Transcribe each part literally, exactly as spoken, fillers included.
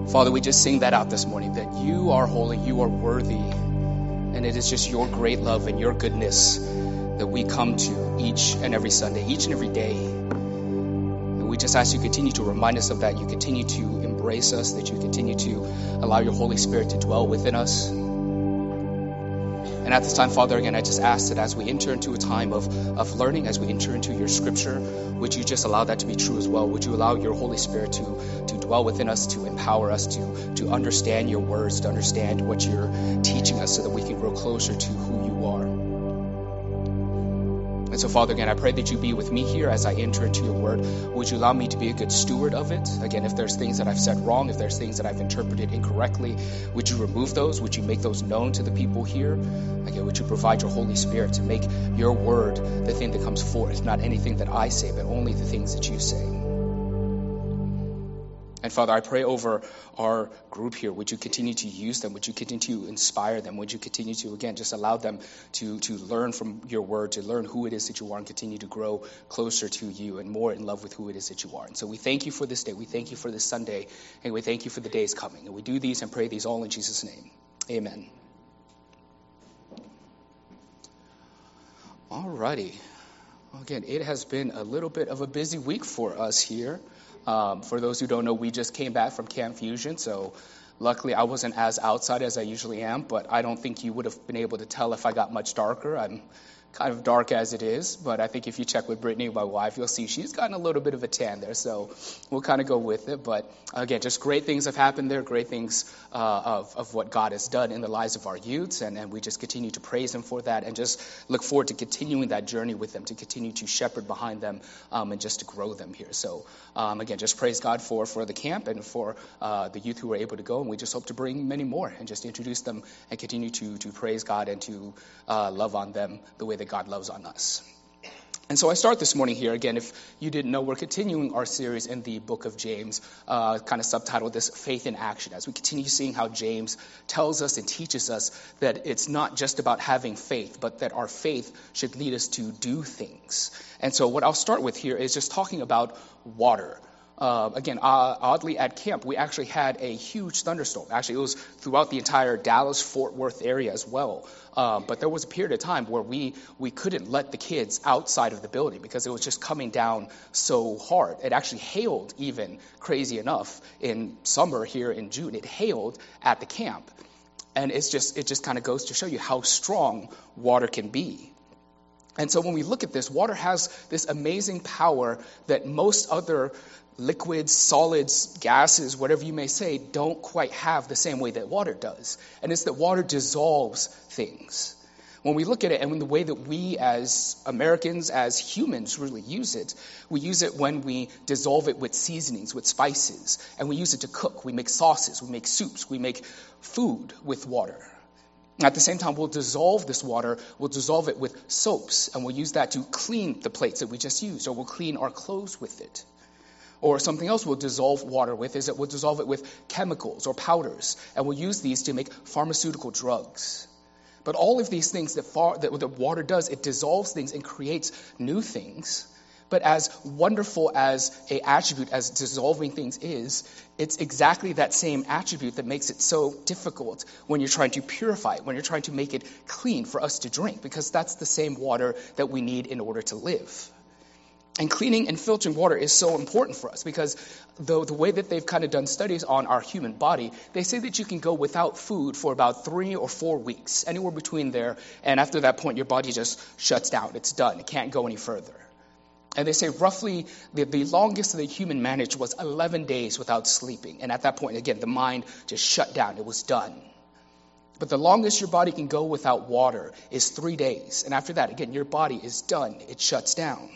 Father, we just sing that out this morning, that you are holy, you are worthy, and it is just your great love and your goodness that we come to each and every Sunday, each and every day. And we just ask you continue to remind us of that, you continue to embrace us, that you continue to allow your Holy Spirit to dwell within us. And at this time, Father, again, I just ask that as we enter into a time of, of learning, as we enter into your scripture, would you just allow that to be true as well? Would you allow your Holy Spirit to, to dwell within us, to empower us, to, to understand your words, to understand what you're teaching us so that we can grow closer to who you are. And so, Father, again, I pray that you be with me here as I enter into your word. Would you allow me to be a good steward of it? Again, if there's things that I've said wrong, if there's things that I've interpreted incorrectly, would you remove those? Would you make those known to the people here? Again, would you provide your Holy Spirit to make your word the thing that comes forth, not anything that I say, but only the things that you say. And Father, I pray over our group here. Would you continue to use them? Would you continue to inspire them? Would you continue to, again, just allow them to, to learn from your word, to learn who it is that you are, and continue to grow closer to you and more in love with who it is that you are. And so we thank you for this day. We thank you for this Sunday. And we thank you for the days coming. And we do these and pray these all in Jesus' name. Amen. All righty. Again, it has been a little bit of a busy week for us here. Um, for those who don't know, we just came back from Camp Fusion, so luckily I wasn't as outside as I usually am, but I don't think you would have been able to tell if I got much darker. I'm kind of dark as it is, but I think if you check with Brittany, my wife, you'll see she's gotten a little bit of a tan there, so we'll kind of go with it. But again, just great things have happened there, great things uh, of, of what God has done in the lives of our youths, and, and we just continue to praise him for that and just look forward to continuing that journey with them, to continue to shepherd behind them um, and just to grow them here. So um, again, just praise God for, for the camp and for uh, the youth who were able to go, and we just hope to bring many more and just introduce them and continue to, to praise God and to uh, love on them the way that God loves on us. And so I start this morning here. Again, if you didn't know, we're continuing our series in the book of James, uh, kind of subtitled this Faith in Action, as we continue seeing how James tells us and teaches us that it's not just about having faith, but that our faith should lead us to do things. And so what I'll start with here is just talking about water. Uh, again, uh, oddly at camp, we actually had a huge thunderstorm. Actually, it was throughout the entire Dallas-Fort Worth area as well. Uh, but there was a period of time where we, we couldn't let the kids outside of the building because it was just coming down so hard. It actually hailed, even crazy enough, in summer here in June. It hailed at the camp. And it's just it just kind of goes to show you how strong water can be. And so when we look at this, water has this amazing power that most other liquids, solids, gases, whatever you may say, don't quite have the same way that water does. And it's that water dissolves things. When we look at it and in the way that we as Americans, as humans really use it, we use it when we dissolve it with seasonings, with spices. And we use it to cook. We make sauces, we make soups, we make food with water. At the same time, we'll dissolve this water, we'll dissolve it with soaps, and we'll use that to clean the plates that we just used, or we'll clean our clothes with it. Or something else we'll dissolve water with is that we'll dissolve it with chemicals or powders, and we'll use these to make pharmaceutical drugs. But all of these things that, far, that the water does, it dissolves things and creates new things. But as wonderful as an attribute as dissolving things is, it's exactly that same attribute that makes it so difficult when you're trying to purify it, when you're trying to make it clean for us to drink, because that's the same water that we need in order to live. And cleaning and filtering water is so important for us because the, the way that they've kind of done studies on our human body, they say that you can go without food for about three or four weeks, anywhere between there. And after that point, your body just shuts down. It's done. It can't go any further. And they say roughly the, the longest that the human managed was eleven days without sleeping. And at that point, again, the mind just shut down. It was done. But the longest your body can go without water is three days. And after that, again, your body is done. It shuts down.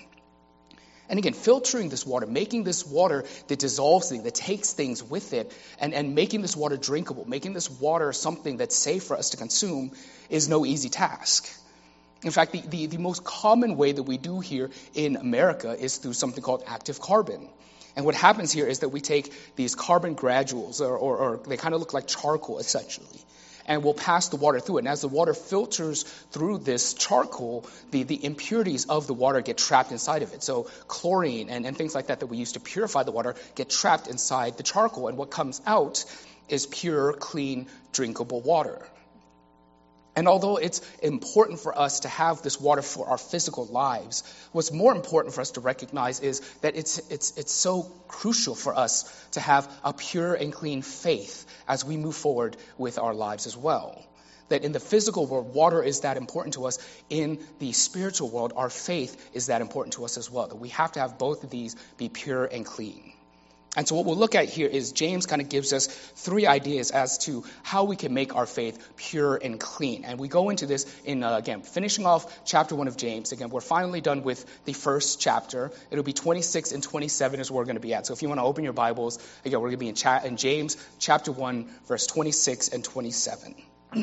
And again, filtering this water, making this water that dissolves things, that takes things with it, and, and making this water drinkable, making this water something that's safe for us to consume is no easy task. In fact, the, the, the most common way that we do here in America is through something called active carbon. And what happens here is that we take these carbon granules, or, or, or they kind of look like charcoal, essentially. and will pass the water through it. And as the water filters through this charcoal, the, the impurities of the water get trapped inside of it. So chlorine and, and things like that that we use to purify the water get trapped inside the charcoal. And what comes out is pure, clean, drinkable water. And although it's important for us to have this water for our physical lives, what's more important for us to recognize is that it's it's it's so crucial for us to have a pure and clean faith as we move forward with our lives as well. That in the physical world, water is that important to us. In the spiritual world, our faith is that important to us as well. That we have to have both of these be pure and clean. And so what we'll look at here is James kind of gives us three ideas as to how we can make our faith pure and clean. And we go into this in, uh, again, finishing off chapter one of James. Again, we're finally done with the first chapter. It'll be twenty-six and twenty-seven is where we're going to be at. So if you want to open your Bibles, again, we're going to be in, cha- in James chapter one, verse twenty-six and twenty-seven.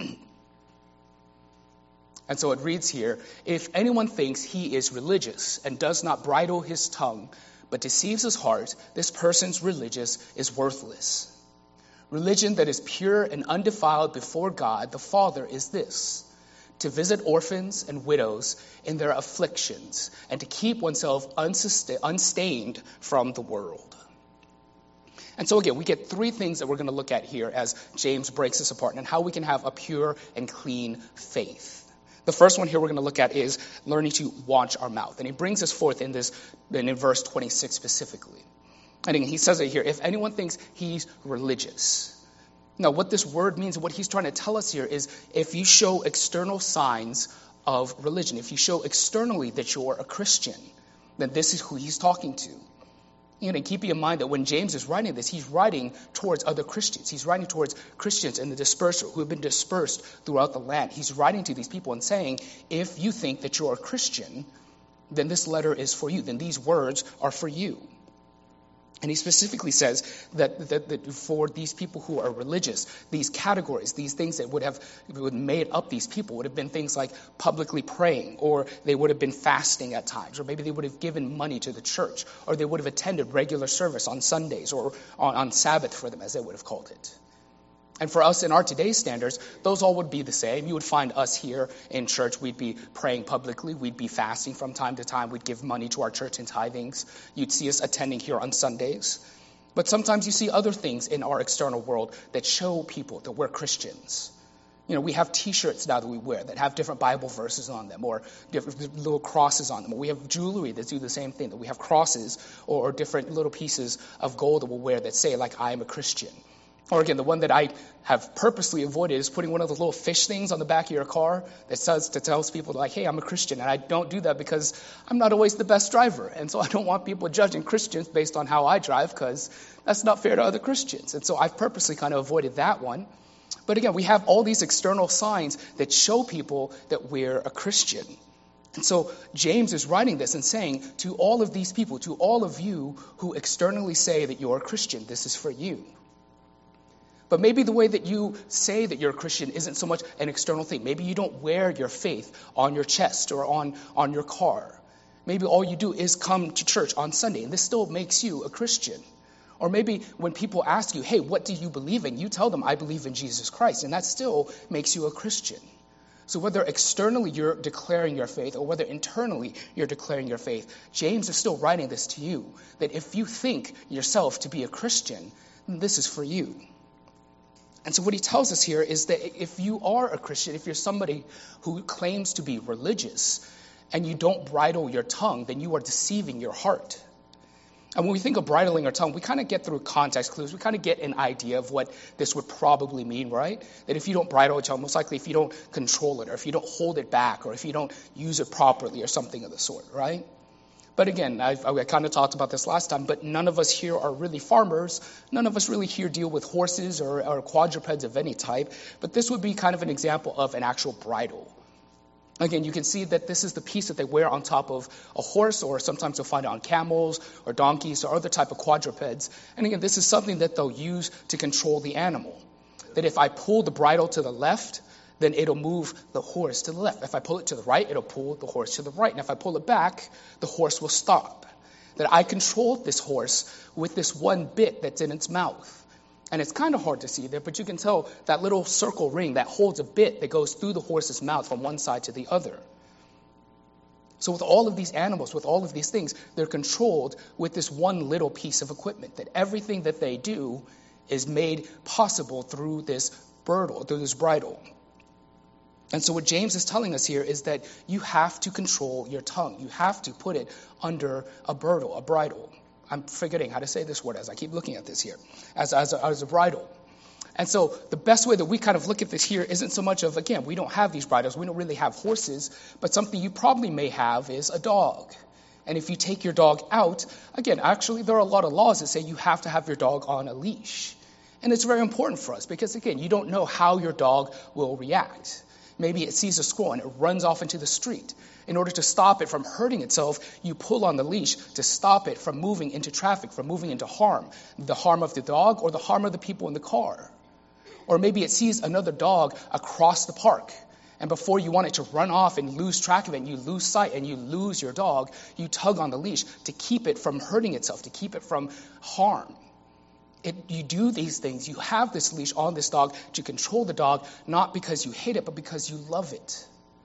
And so it reads here, if anyone thinks he is religious and does not bridle his tongue, but deceives his heart, this person's religious is worthless. Religion that is pure and undefiled before God the Father is this, to visit orphans and widows in their afflictions, and to keep oneself unsusta- unstained from the world. And so again, we get three things that we're going to look at here as James breaks this apart, and how we can have a pure and clean faith. The first one here we're going to look at is learning to watch our mouth. And he brings us forth in this, in verse twenty-six specifically. And he says it here, if anyone thinks he's religious. Now, what this word means, what he's trying to tell us here is if you show external signs of religion, if you show externally that you're a Christian, then this is who he's talking to. You know, keep in mind that when James is writing this, he's writing towards other Christians. He's writing towards Christians in the dispersal who have been dispersed throughout the land. He's writing to these people and saying, if you think that you're a Christian, then this letter is for you. Then these words are for you. And he specifically says that, that, that for these people who are religious, these categories, these things that would have would made up these people would have been things like publicly praying, or they would have been fasting at times, or maybe they would have given money to the church, or they would have attended regular service on Sundays or on, on Sabbath for them, as they would have called it. And for us in our today's standards, those all would be the same. You would find us here in church. We'd be praying publicly. We'd be fasting from time to time. We'd give money to our church in tithings. You'd see us attending here on Sundays. But sometimes you see other things in our external world that show people that we're Christians. You know, we have T-shirts now that we wear that have different Bible verses on them, or different little crosses on them. Or we have jewelry that do the same thing, that we have crosses or, or different little pieces of gold that we'll wear that say, like, I am a Christian. Or again, the one that I have purposely avoided is putting one of those little fish things on the back of your car that says to tells people like, hey, I'm a Christian. And I don't do that because I'm not always the best driver. And so I don't want people judging Christians based on how I drive, because that's not fair to other Christians. And so I've purposely kind of avoided that one. But again, we have all these external signs that show people that we're a Christian. And so James is writing this and saying to all of these people, to all of you who externally say that you're a Christian, this is for you. But maybe the way that you say that you're a Christian isn't so much an external thing. Maybe you don't wear your faith on your chest or on, on your car. Maybe all you do is come to church on Sunday, and this still makes you a Christian. Or maybe when people ask you, hey, what do you believe in? You tell them, I believe in Jesus Christ, and that still makes you a Christian. So whether externally you're declaring your faith or whether internally you're declaring your faith, James is still writing this to you, that if you think yourself to be a Christian, then this is for you. And so what he tells us here is that if you are a Christian, if you're somebody who claims to be religious and you don't bridle your tongue, then you are deceiving your heart. And when we think of bridling our tongue, we kind of get through context clues. We kind of get an idea of what this would probably mean, right? That if you don't bridle your tongue, most likely if you don't control it, or if you don't hold it back, or if you don't use it properly or something of the sort, right? But again, I've, I kind of talked about this last time, but none of us here are really farmers. None of us really here deal with horses or, or quadrupeds of any type. But this would be kind of an example of an actual bridle. Again, you can see that this is the piece that they wear on top of a horse, or sometimes you'll find it on camels or donkeys or other type of quadrupeds. And again, this is something that they'll use to control the animal. That if I pull the bridle to the left, then it'll move the horse to the left. If I pull it to the right, it'll pull the horse to the right. And if I pull it back, the horse will stop. That I control this horse with this one bit that's in its mouth. And it's kind of hard to see there, but you can tell that little circle ring that holds a bit that goes through the horse's mouth from one side to the other. So with all of these animals, with all of these things, they're controlled with this one little piece of equipment, that everything that they do is made possible through this bridle, through this bridle. And so what James is telling us here is that you have to control your tongue. You have to put it under a bridle, a bridle. I'm forgetting how to say this word as I keep looking at this here, as, as, a, as a bridle. And so the best way that we kind of look at this here isn't so much of, again, we don't have these bridles. We don't really have horses, but something you probably may have is a dog. And if you take your dog out, again, actually there are a lot of laws that say you have to have your dog on a leash. And it's very important for us because, again, you don't know how your dog will react. Maybe it sees a squirrel and it runs off into the street. In order to stop it from hurting itself, you pull on the leash to stop it from moving into traffic, from moving into harm, the harm of the dog or the harm of the people in the car. Or maybe it sees another dog across the park, and before you want it to run off and lose track of it, and you lose sight and you lose your dog, you tug on the leash to keep it from hurting itself, to keep it from harm. It, you do these things. You have this leash on this dog to control the dog, not because you hate it, but because you love it.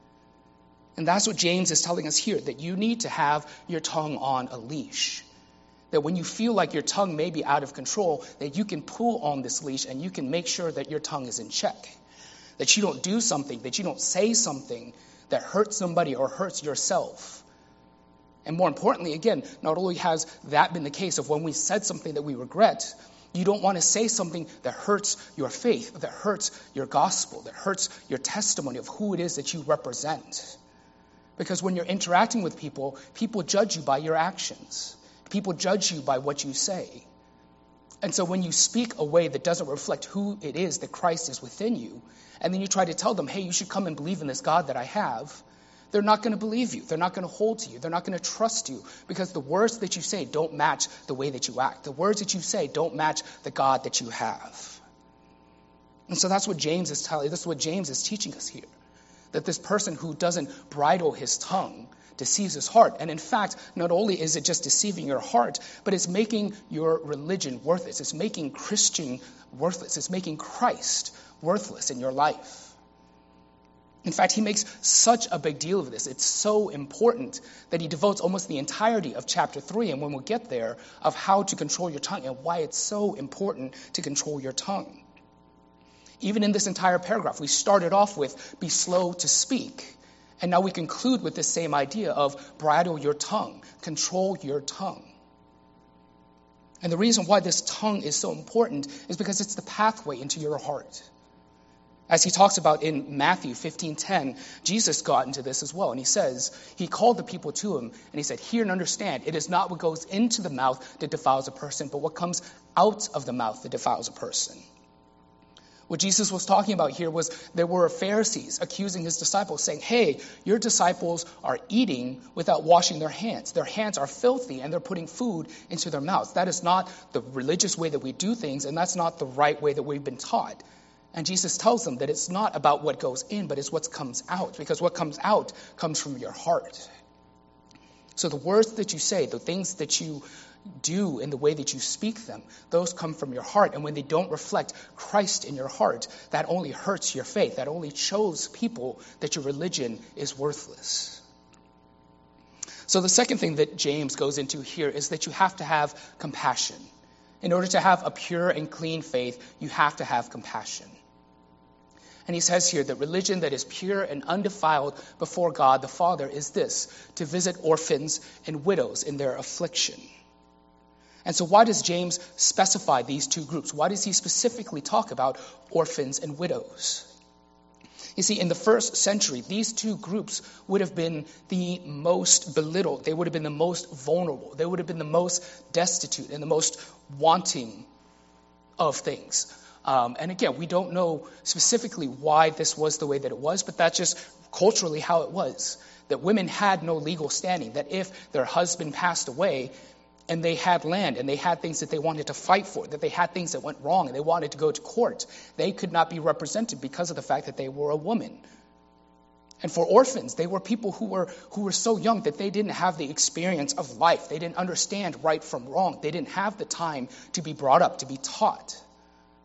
And that's what James is telling us here, that you need to have your tongue on a leash. That when you feel like your tongue may be out of control, that you can pull on this leash and you can make sure that your tongue is in check. That you don't do something, that you don't say something that hurts somebody or hurts yourself. And more importantly, again, not only has that been the case of when we said something that we regret, you don't want to say something that hurts your faith, that hurts your gospel, that hurts your testimony of who it is that you represent. Because when you're interacting with people, people judge you by your actions. People judge you by what you say. And so when you speak a way that doesn't reflect who it is that Christ is within you, and then you try to tell them, hey, you should come and believe in this God that I have, they're not going to believe you. They're not going to hold to you. They're not going to trust you because the words that you say don't match the way that you act. The words that you say don't match the God that you have. And so that's what James is telling. This is what James is teaching us here. That this person who doesn't bridle his tongue deceives his heart. And in fact, not only is it just deceiving your heart, but it's making your religion worthless. It's making Christian worthless. It's making Christ worthless in your life. In fact, he makes such a big deal of this. It's so important that he devotes almost the entirety of chapter three, and when we'll get there, of how to control your tongue and why it's so important to control your tongue. Even in this entire paragraph, we started off with be slow to speak. And now we conclude with this same idea of bridle your tongue, control your tongue. And the reason why this tongue is so important is because it's the pathway into your heart. As he talks about in Matthew fifteen ten, Jesus got into this as well. And he says, he called the people to him and he said, hear and understand, it is not what goes into the mouth that defiles a person, but what comes out of the mouth that defiles a person. What Jesus was talking about here was there were Pharisees accusing his disciples, saying, hey, your disciples are eating without washing their hands. Their hands are filthy and they're putting food into their mouths. That is not the religious way that we do things, and that's not the right way that we've been taught. And Jesus tells them that it's not about what goes in, but it's what comes out, because what comes out comes from your heart. So the words that you say, the things that you do in the way that you speak them, those come from your heart. And when they don't reflect Christ in your heart, that only hurts your faith. That only shows people that your religion is worthless. So the second thing that James goes into here is that you have to have compassion. In order to have a pure and clean faith, you have to have compassion. And he says here that religion that is pure and undefiled before God the Father is this, to visit orphans and widows in their affliction. And so why does James specify these two groups? Why does he specifically talk about orphans and widows? You see, in the first century, these two groups would have been the most belittled. They would have been the most vulnerable. They would have been the most destitute and the most wanting of things. Um, and again, we don't know specifically why this was the way that it was, but that's just culturally how it was. That women had no legal standing. That if their husband passed away, and they had land, and they had things that they wanted to fight for, that they had things that went wrong, and they wanted to go to court, they could not be represented because of the fact that they were a woman. And for orphans, they were people who were who were so young that they didn't have the experience of life. They didn't understand right from wrong. They didn't have the time to be brought up, to be taught.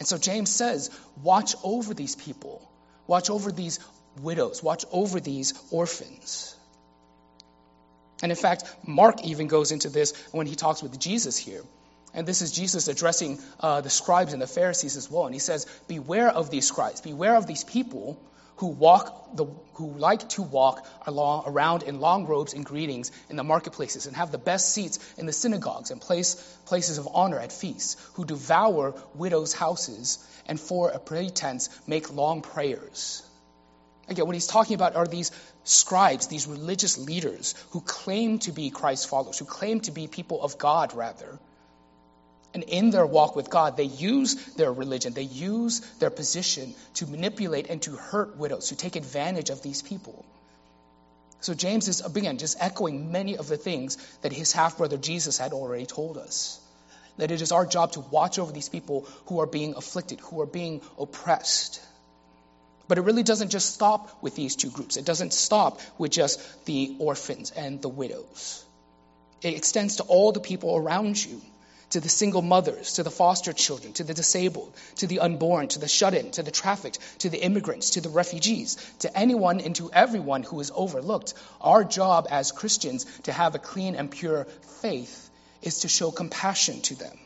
And so James says, watch over these people. Watch over these widows. Watch over these orphans. And in fact, Mark even goes into this when he talks with Jesus here. And this is Jesus addressing uh, the scribes and the Pharisees as well. And he says, beware of these scribes. Beware of these people who walk, the, who like to walk along, around in long robes and greetings in the marketplaces and have the best seats in the synagogues and place, places of honor at feasts, who devour widows' houses and for a pretense make long prayers. Again, what he's talking about are these scribes, these religious leaders who claim to be Christ's followers, who claim to be people of God, rather. And in their walk with God, they use their religion, they use their position to manipulate and to hurt widows, to take advantage of these people. So James is, again, just echoing many of the things that his half-brother Jesus had already told us. That it is our job to watch over these people who are being afflicted, who are being oppressed. But it really doesn't just stop with these two groups. It doesn't stop with just the orphans and the widows. It extends to all the people around you, to the single mothers, to the foster children, to the disabled, to the unborn, to the shut-in, to the trafficked, to the immigrants, to the refugees, to anyone and to everyone who is overlooked. Our job as Christians to have a clean and pure faith is to show compassion to them.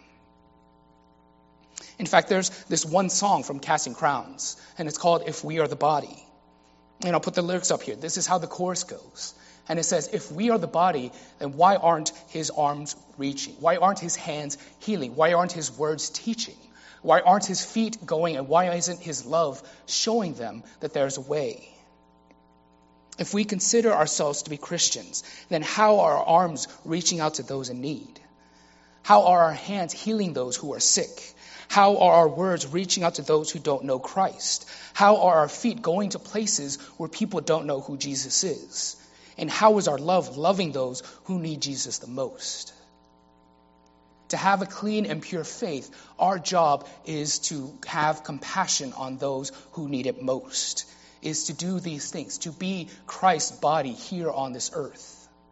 In fact, there's this one song from Casting Crowns, and it's called If We Are the Body. And I'll put the lyrics up here. This is how the chorus goes. And it says, if we are the body, then why aren't his arms reaching? Why aren't his hands healing? Why aren't his words teaching? Why aren't his feet going? And why isn't his love showing them that there's a way? If we consider ourselves to be Christians, then how are our arms reaching out to those in need? How are our hands healing those who are sick? How are our words reaching out to those who don't know Christ? How are our feet going to places where people don't know who Jesus is? And how is our love loving those who need Jesus the most? To have a clean and pure faith, our job is to have compassion on those who need it most, is to do these things, to be Christ's body here on this earth.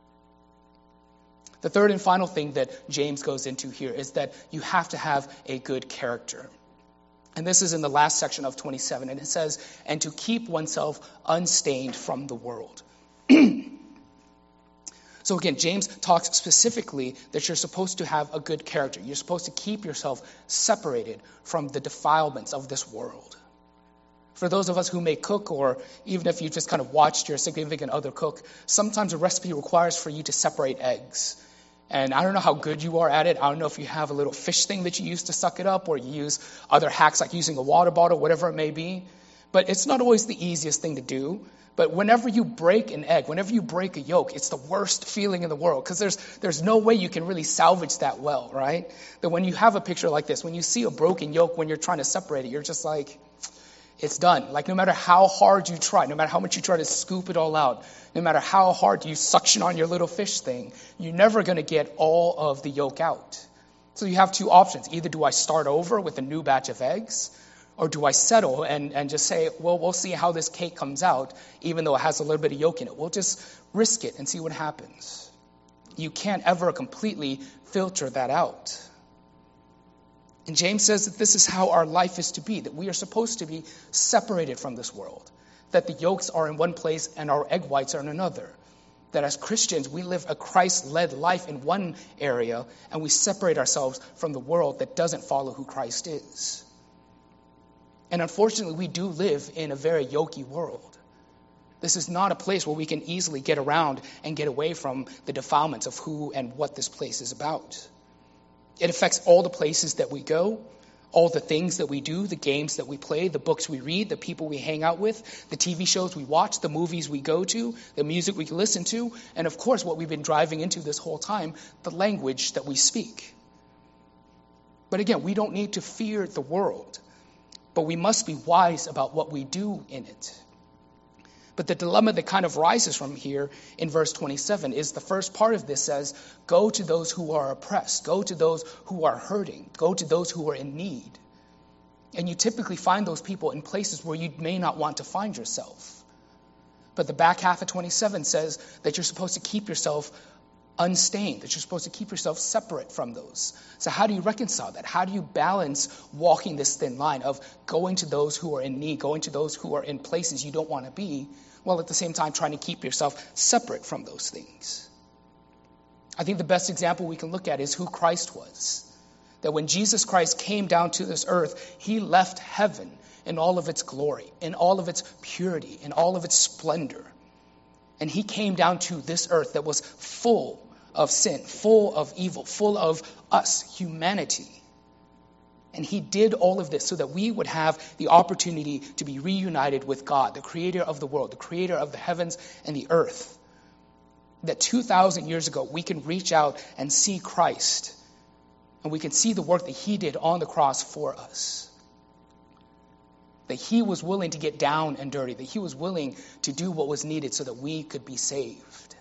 The third and final thing that James goes into here is that you have to have a good character. And this is in the last section of twenty-seven, and it says, and to keep oneself unstained from the world. So again, James talks specifically that you're supposed to have a good character. You're supposed to keep yourself separated from the defilements of this world. For those of us who may cook, or even if you just kind of watched your significant other cook, sometimes a recipe requires for you to separate eggs. And I don't know how good you are at it. I don't know if you have a little fish thing that you use to suck it up, or you use other hacks like using a water bottle, whatever it may be. But it's not always the easiest thing to do. But whenever you break an egg, whenever you break a yolk, it's the worst feeling in the world, because there's there's no way you can really salvage that well, right? That when you have a picture like this, when you see a broken yolk, when you're trying to separate it, you're just like, it's done. Like no matter how hard you try, no matter how much you try to scoop it all out, no matter how hard you suction on your little fish thing, you're never going to get all of the yolk out. So you have two options. Either do I start over with a new batch of eggs, or do I settle and, and just say, well, we'll see how this cake comes out, even though it has a little bit of yolk in it. We'll just risk it and see what happens. You can't ever completely filter that out. And James says that this is how our life is to be, that we are supposed to be separated from this world, that the yolks are in one place and our egg whites are in another. That as Christians, we live a Christ-led life in one area, and we separate ourselves from the world that doesn't follow who Christ is. And unfortunately, we do live in a very yolky world. This is not a place where we can easily get around and get away from the defilements of who and what this place is about. It affects all the places that we go, all the things that we do, the games that we play, the books we read, the people we hang out with, the T V shows we watch, the movies we go to, the music we listen to, and of course what we've been driving into this whole time, the language that we speak. But again, we don't need to fear the world, but we must be wise about what we do in it. But the dilemma that kind of rises from here in verse twenty-seven is the first part of this says, go to those who are oppressed, go to those who are hurting, go to those who are in need. And you typically find those people in places where you may not want to find yourself. But the back half of twenty-seven says that you're supposed to keep yourself unstained, that you're supposed to keep yourself separate from those. So how do you reconcile that? How do you balance walking this thin line of going to those who are in need, going to those who are in places you don't want to be, while at the same time trying to keep yourself separate from those things? I think the best example we can look at is who Christ was. That when Jesus Christ came down to this earth, he left heaven in all of its glory, in all of its purity, in all of its splendor. And he came down to this earth that was full of sin, full of evil, full of us, humanity. And he did all of this so that we would have the opportunity to be reunited with God, the creator of the world, the creator of the heavens and the earth. That two thousand years ago, we can reach out and see Christ, and we can see the work that he did on the cross for us. That he was willing to get down and dirty, that he was willing to do what was needed so that we could be saved.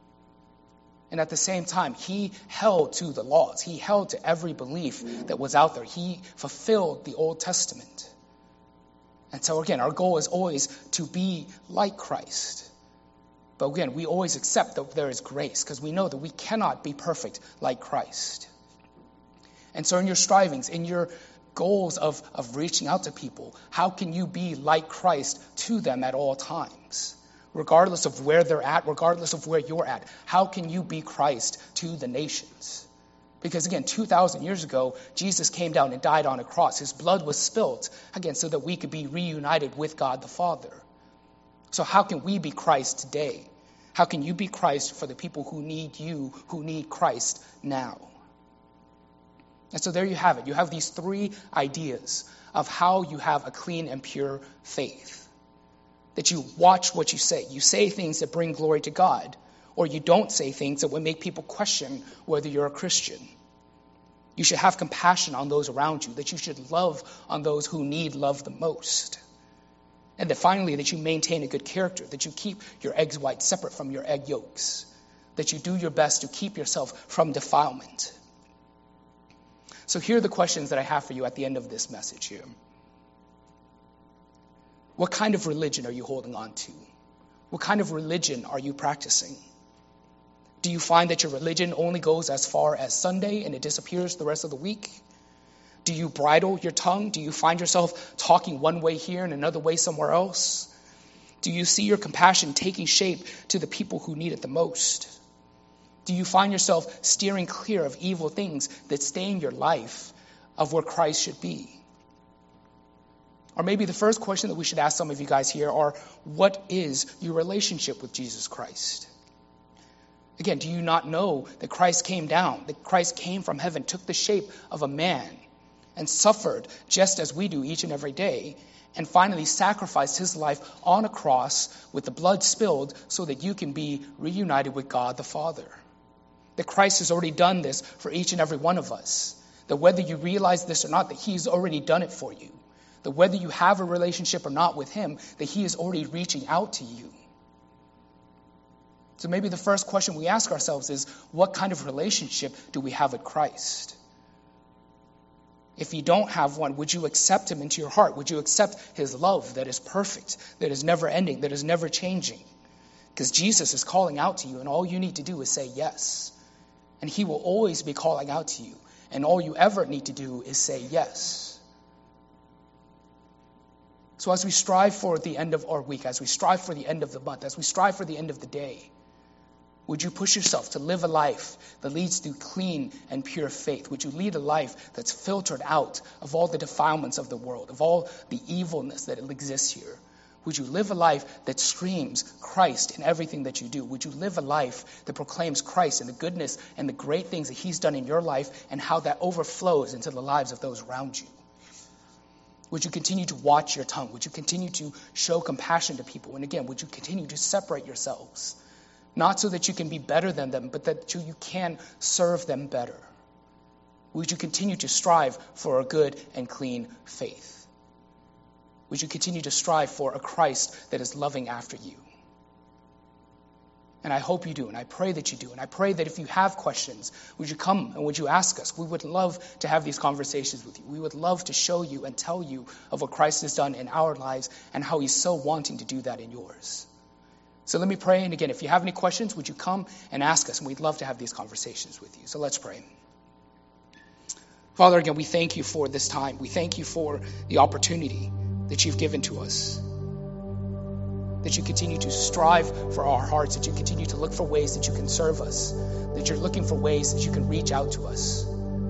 And at the same time, he held to the laws. He held to every belief that was out there. He fulfilled the Old Testament. And so again, our goal is always to be like Christ. But again, we always accept that there is grace because we know that we cannot be perfect like Christ. And so in your strivings, in your goals of, of reaching out to people, how can you be like Christ to them at all times? Regardless of where they're at, regardless of where you're at, how can you be Christ to the nations? Because again, two thousand years ago, Jesus came down and died on a cross. His blood was spilled, again, so that we could be reunited with God the Father. So how can we be Christ today? How can you be Christ for the people who need you, who need Christ now? And so there you have it. You have these three ideas of how you have a clean and pure faith. That you watch what you say. You say things that bring glory to God, or you don't say things that would make people question whether you're a Christian. You should have compassion on those around you, that you should love on those who need love the most. And that finally, that you maintain a good character, that you keep your eggs whites separate from your egg yolks, that you do your best to keep yourself from defilement. So here are the questions that I have for you at the end of this message here. What kind of religion are you holding on to? What kind of religion are you practicing? Do you find that your religion only goes as far as Sunday and it disappears the rest of the week? Do you bridle your tongue? Do you find yourself talking one way here and another way somewhere else? Do you see your compassion taking shape to the people who need it the most? Do you find yourself steering clear of evil things that stain your life of where Christ should be? Or maybe the first question that we should ask some of you guys here are, what is your relationship with Jesus Christ? Again, do you not know that Christ came down, that Christ came from heaven, took the shape of a man, and suffered just as we do each and every day, and finally sacrificed his life on a cross with the blood spilled so that you can be reunited with God the Father? That Christ has already done this for each and every one of us. That whether you realize this or not, that he's already done it for you. That whether you have a relationship or not with him, that he is already reaching out to you. So maybe the first question we ask ourselves is, what kind of relationship do we have with Christ? If you don't have one, would you accept him into your heart? Would you accept his love that is perfect, that is never ending, that is never changing? Because Jesus is calling out to you, and all you need to do is say yes. And he will always be calling out to you. And all you ever need to do is say yes. So as we strive for the end of our week, as we strive for the end of the month, as we strive for the end of the day, would you push yourself to live a life that leads to clean and pure faith? Would you lead a life that's filtered out of all the defilements of the world, of all the evilness that exists here? Would you live a life that screams Christ in everything that you do? Would you live a life that proclaims Christ and the goodness and the great things that he's done in your life and how that overflows into the lives of those around you? Would you continue to watch your tongue? Would you continue to show compassion to people? And again, would you continue to separate yourselves? Not so that you can be better than them, but that you can serve them better. Would you continue to strive for a good and clean faith? Would you continue to strive for a Christ that is loving after you? And I hope you do, and I pray that you do. And I pray that if you have questions, would you come and would you ask us? We would love to have these conversations with you. We would love to show you and tell you of what Christ has done in our lives and how he's so wanting to do that in yours. So let me pray. And again, if you have any questions, would you come and ask us? And we'd love to have these conversations with you. So let's pray. Father, again, we thank you for this time. We thank you for the opportunity that you've given to us. That you continue to strive for our hearts. That you continue to look for ways that you can serve us. That you're looking for ways that you can reach out to us.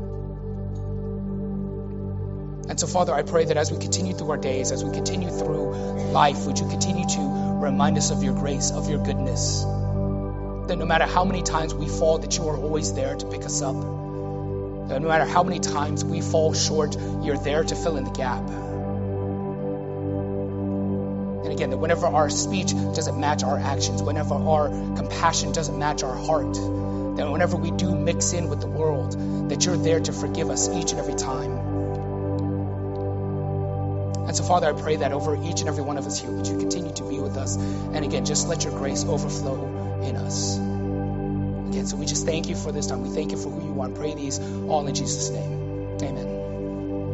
And so, Father, I pray that as we continue through our days, as we continue through life, would you continue to remind us of your grace, of your goodness. That no matter how many times we fall, that you are always there to pick us up. That no matter how many times we fall short, you're there to fill in the gap. And again, that whenever our speech doesn't match our actions, whenever our compassion doesn't match our heart, that whenever we do mix in with the world, that you're there to forgive us each and every time. And so, Father, I pray that over each and every one of us here, would you continue to be with us? And again, just let your grace overflow in us. Again, so we just thank you for this time. We thank you for who you are. And pray these all in Jesus' name. Amen.